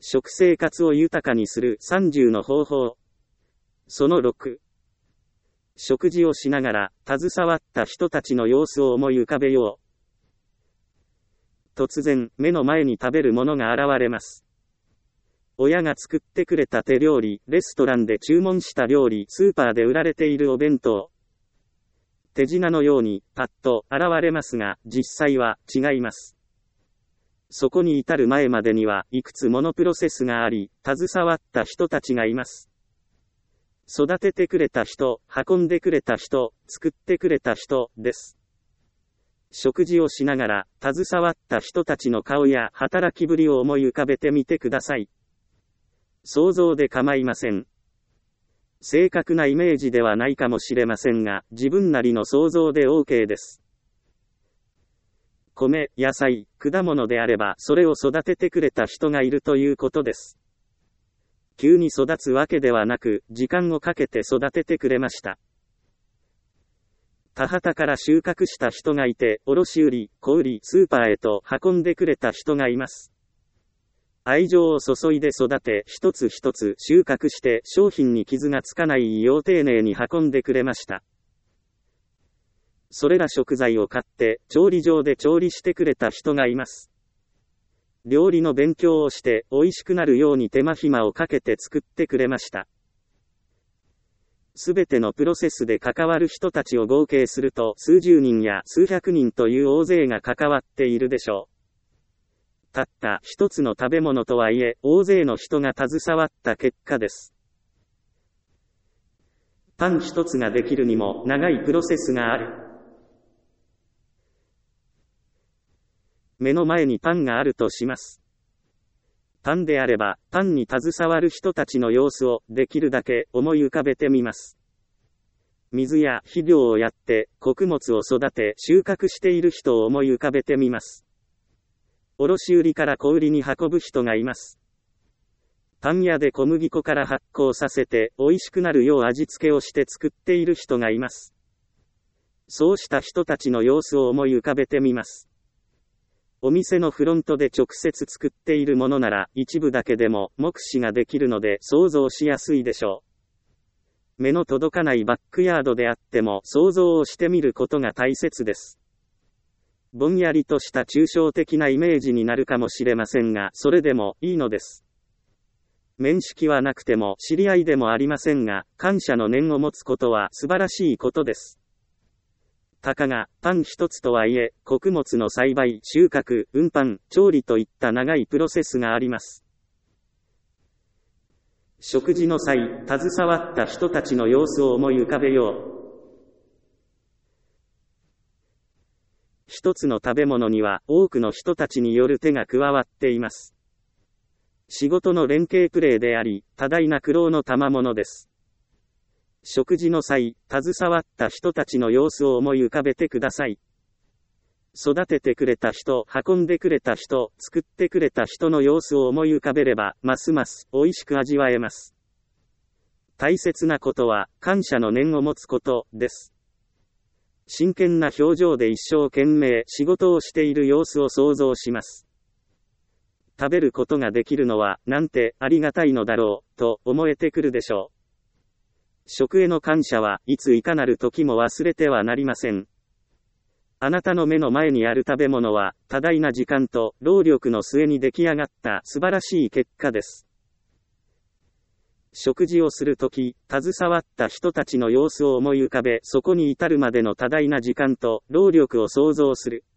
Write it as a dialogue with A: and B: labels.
A: 食生活を豊かにする30の方法。その6。食事をしながら、携わった人たちの様子を思い浮かべよう。突然、目の前に食べるものが現れます。親が作ってくれた手料理、レストランで注文した料理、スーパーで売られているお弁当。手品のように、パッと現れますが、実際は違います。そこに至る前までには、いくつものプロセスがあり、携わった人たちがいます。育ててくれた人、運んでくれた人、作ってくれた人、です。食事をしながら、携わった人たちの顔や働きぶりを思い浮かべてみてください。想像で構いません。正確なイメージではないかもしれませんが、自分なりの想像で OK です。米、野菜、果物であれば、それを育ててくれた人がいるということです。急に育つわけではなく、時間をかけて育ててくれました。田畑から収穫した人がいて、卸売、小売、スーパーへと運んでくれた人がいます。愛情を注いで育て、一つ一つ収穫して商品に傷がつかないよう丁寧に運んでくれました。それら食材を買って、調理場で調理してくれた人がいます。料理の勉強をして、美味しくなるように手間暇をかけて作ってくれました。すべてのプロセスで関わる人たちを合計すると、数十人や数百人という大勢が関わっているでしょう。たった一つの食べ物とはいえ、大勢の人が携わった結果です。パン一つができるにも長いプロセスがある。目の前にパンがあるとします。パンであれば、パンに携わる人たちの様子をできるだけ思い浮かべてみます。水や肥料をやって、穀物を育て収穫している人を思い浮かべてみます。卸売から小売に運ぶ人がいます。パン屋で小麦粉から発酵させて美味しくなるよう味付けをして作っている人がいます。そうした人たちの様子を思い浮かべてみます。お店のフロントで直接作っているものなら一部だけでも目視ができるので想像しやすいでしょう。目の届かないバックヤードであっても想像をしてみることが大切です。ぼんやりとした抽象的なイメージになるかもしれませんが、それでもいいのです。面識はなくても知り合いでもありませんが、感謝の念を持つことは素晴らしいことです。たかがパン一つとはいえ、穀物の栽培、収穫、運搬、調理といった長いプロセスがあります。食事の際、携わった人たちの様子を思い浮かべよう。一つの食べ物には多くの人たちによる手が加わっています。仕事の連携プレーであり、多大な苦労の賜物です。食事の際、携わった人たちの様子を思い浮かべてください。育ててくれた人、運んでくれた人、作ってくれた人の様子を思い浮かべれば、ますます美味しく味わえます。大切なことは、感謝の念を持つことです。真剣な表情で一生懸命仕事をしている様子を想像します。食べることができるのはなんてありがたいのだろうと思えてくるでしょう。食への感謝はいついかなる時も忘れてはなりません。あなたの目の前にある食べ物は多大な時間と労力の末に出来上がった素晴らしい結果です。食事をするとき、携わった人たちの様子を思い浮かべ、そこに至るまでの多大な時間と労力を想像する。